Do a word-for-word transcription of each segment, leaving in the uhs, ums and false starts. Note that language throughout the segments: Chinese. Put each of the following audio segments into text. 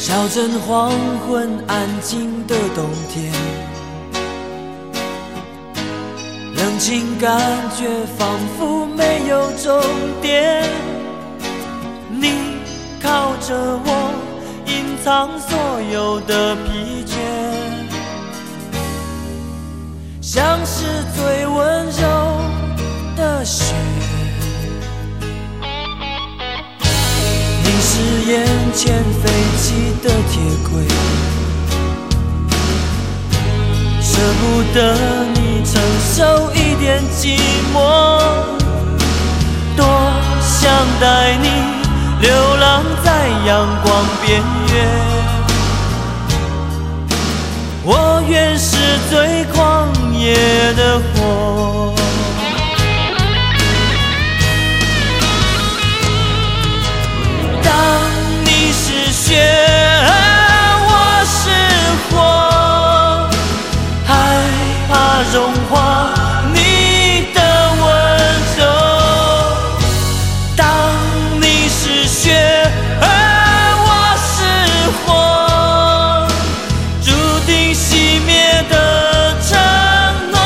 小镇黄昏，安静的冬天，冷清感觉仿佛没有终点。你靠着我，隐藏所有的疲倦，像是最温柔的雪。凝视眼前飞起的铁轨，舍不得你承受一点寂寞，多想带你流浪在阳光边缘。我愿是最狂野的火，当你是雪，我是火，害怕融化你的温柔。当你是雪，我是火，注定熄灭的承诺。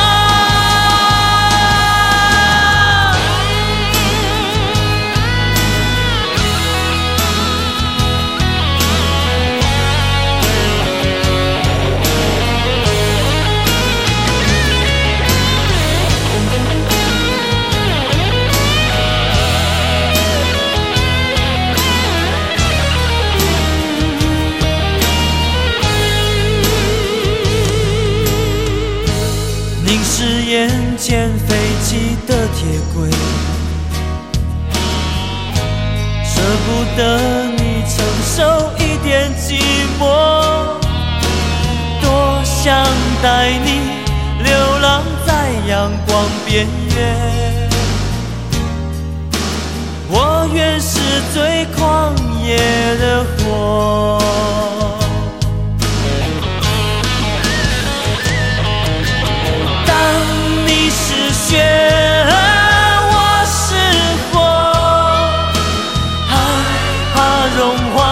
凝视眼前飞起的铁轨，舍不得你承受一点寂寞，多想带你流浪在阳光边缘。我愿是最狂野的火，雪，我是火，害怕融化